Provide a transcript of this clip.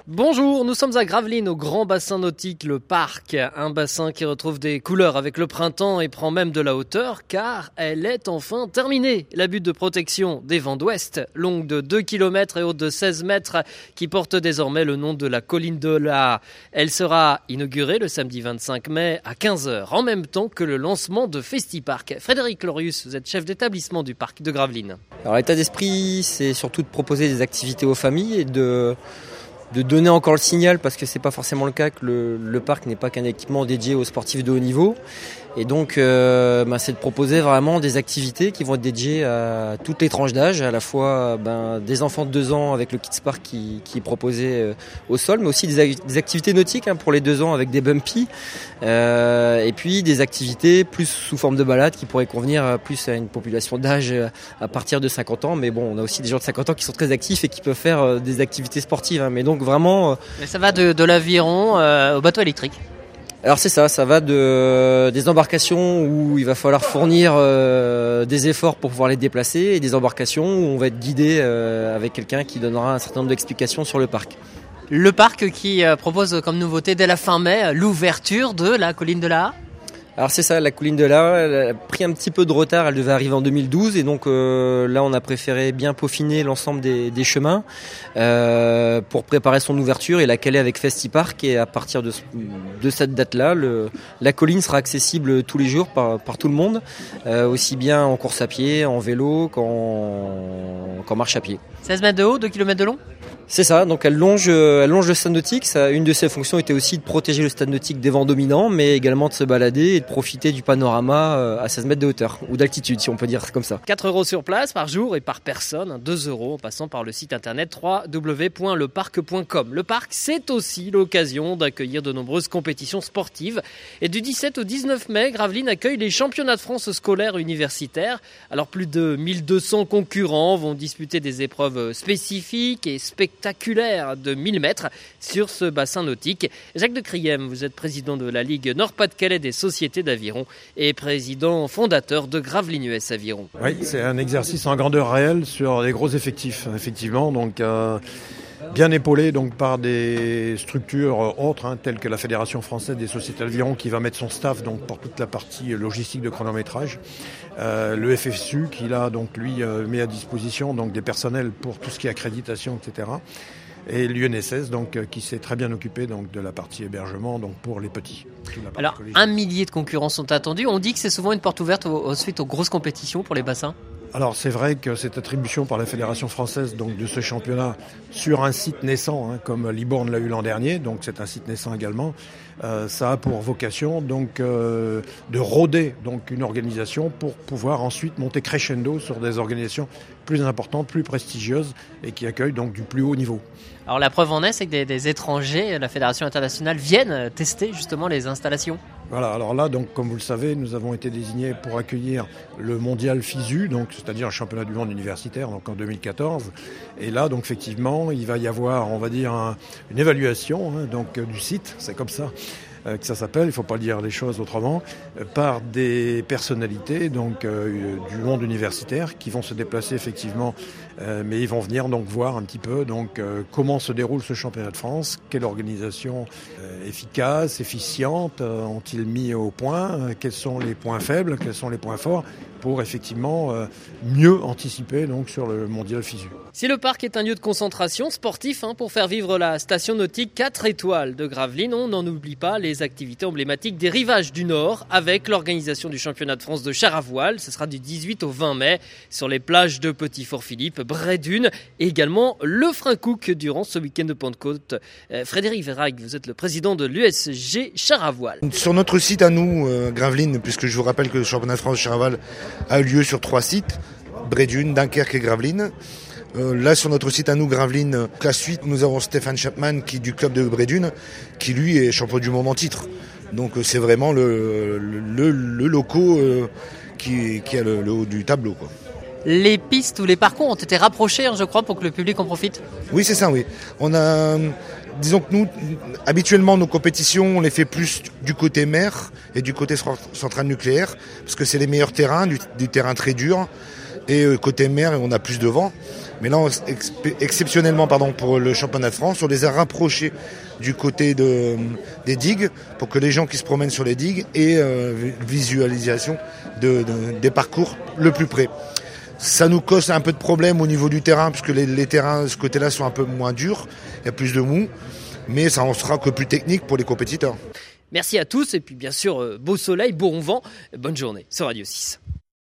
Bonjour, nous sommes à Gravelines, au grand bassin nautique, le parc. Un bassin qui retrouve des couleurs avec le printemps et prend même de la hauteur car elle est enfin terminée. La butte de protection des vents d'ouest, longue de 2 km et haute de 16 mètres, qui porte désormais le nom de la colline de la. Elle sera inaugurée le samedi 25 mai à 15h, en même temps que le lancement de Festipark. Frédéric Lorius, vous êtes chef d'établissement du parc de Gravelines. Alors l'état d'esprit, c'est surtout de proposer des activités aux familles et de donner encore le signal, parce que c'est pas forcément le cas, que le parc n'est pas qu'un équipement dédié aux sportifs de haut niveau. Et donc c'est de proposer vraiment des activités qui vont être dédiées à toutes les tranches d'âge, à la fois des enfants de 2 ans avec le Kids Park qui est proposé au sol, mais aussi des activités nautiques pour les 2 ans avec des bumpy, et puis des activités plus sous forme de balade qui pourraient convenir plus à une population d'âge à partir de 50 ans. Mais bon, on a aussi des gens de 50 ans qui sont très actifs et qui peuvent faire des activités sportives. Mais donc vraiment... Mais ça va de l'aviron au bateau électrique. Alors c'est ça va des embarcations où il va falloir fournir des efforts pour pouvoir les déplacer, et des embarcations où on va être guidé avec quelqu'un qui donnera un certain nombre d'explications sur le parc. Le parc qui propose comme nouveauté dès la fin mai l'ouverture de la colline de la. Alors c'est ça, la colline de la, elle a pris un petit peu de retard, elle devait arriver en 2012, et donc là on a préféré bien peaufiner l'ensemble des chemins pour préparer son ouverture et la caler avec Festipark, et à partir de cette date-là, la colline sera accessible tous les jours par tout le monde, aussi bien en course à pied, en vélo qu'en marche à pied. 16 mètres de haut, 2 km de long ? C'est ça, donc elle longe le stade nautique. Une de ses fonctions était aussi de protéger le stade nautique des vents dominants, mais également de se balader et de profiter du panorama à 16 mètres de hauteur, ou d'altitude si on peut dire comme ça. 4 € sur place par jour et par personne, 2 € en passant par le site internet www.leparc.com. Le parc, c'est aussi l'occasion d'accueillir de nombreuses compétitions sportives. Et du 17 au 19 mai, Gravelines accueille les championnats de France scolaires universitaires. Alors plus de 1200 concurrents vont disputer des épreuves spécifiques et spectaculaires de 1000 mètres sur ce bassin nautique. Jacques de Criem, vous êtes président de la Ligue Nord-Pas-de-Calais des sociétés d'aviron et président fondateur de Gravelines US Aviron. Oui, c'est un exercice en grandeur réelle sur des gros effectifs, effectivement. Donc, bien épaulé donc par des structures autres, telles que la Fédération française des sociétés d'aviron, qui va mettre son staff donc pour toute la partie logistique de chronométrage. Le FFSU qui là donc lui met à disposition donc des personnels pour tout ce qui est accréditation, etc. Et l'UNSS donc qui s'est très bien occupé donc de la partie hébergement donc pour les petits. Alors 1 millier de concurrents sont attendus. On dit que c'est souvent une porte ouverte ensuite aux grosses compétitions pour les bassins. Alors c'est vrai que cette attribution par la Fédération française donc de ce championnat sur un site naissant, comme Libourne l'a eu l'an dernier, donc c'est un site naissant également, ça a pour vocation donc de rôder donc une organisation pour pouvoir ensuite monter crescendo sur des organisations plus importantes, plus prestigieuses et qui accueillent donc du plus haut niveau. Alors la preuve en est, c'est que des étrangers, la Fédération internationale, viennent tester justement les installations. Voilà, alors là, donc, comme vous le savez, nous avons été désignés pour accueillir le mondial FISU, donc, c'est-à-dire un championnat du monde universitaire donc, en 2014. Et là, donc, effectivement, il va y avoir, on va dire, une évaluation donc, du site, c'est comme ça que ça s'appelle, il ne faut pas dire les choses autrement, par des personnalités donc, du monde universitaire qui vont se déplacer effectivement, mais ils vont venir donc voir un petit peu donc, comment se déroule ce championnat de France, quelle organisation efficace, efficiente ont-ils mis au point, quels sont les points faibles, quels sont les points forts, pour effectivement mieux anticiper donc, sur le mondial FISU. Si le parc est un lieu de concentration sportif pour faire vivre la station nautique 4 étoiles de Gravelines, on n'en oublie pas les activités emblématiques des rivages du Nord avec l'organisation du championnat de France de char à voile. Ce sera du 18 au 20 mai sur les plages de Petit-Fort-Philippe, Bray-Dunes et également le Frincook durant ce week-end de Pentecôte. Frédéric Verhaeg, vous êtes le président de l'USG char à voile. Sur notre site à nous, Gravelines, puisque je vous rappelle que le championnat de France de char à voile a eu lieu sur 3 sites, Bray-Dunes, Dunkerque et Gravelines. Là, sur notre site à nous, Gravelines, classe 8, nous avons Stéphane Chapman qui du club de Bray-Dunes, qui lui est champion du monde en titre. Donc c'est vraiment le loco qui a le haut du tableau, quoi. Les pistes ou les parcours ont été rapprochés, je crois, pour que le public en profite. Oui, c'est ça, oui. Disons que nous, habituellement, nos compétitions, on les fait plus du côté mer et du côté centrale nucléaire, parce que c'est les meilleurs terrains, du terrain très dur. Et côté mer, on a plus de vent. Mais là, exceptionnellement, pour le championnat de France, on les a rapprochés du côté des digues pour que les gens qui se promènent sur les digues aient visualisation des parcours le plus près. Ça nous cause un peu de problème au niveau du terrain, puisque les terrains de ce côté-là sont un peu moins durs, il y a plus de mou, mais ça en sera que plus technique pour les compétiteurs. Merci à tous et puis bien sûr, beau soleil, bon vent, bonne journée sur Radio 6.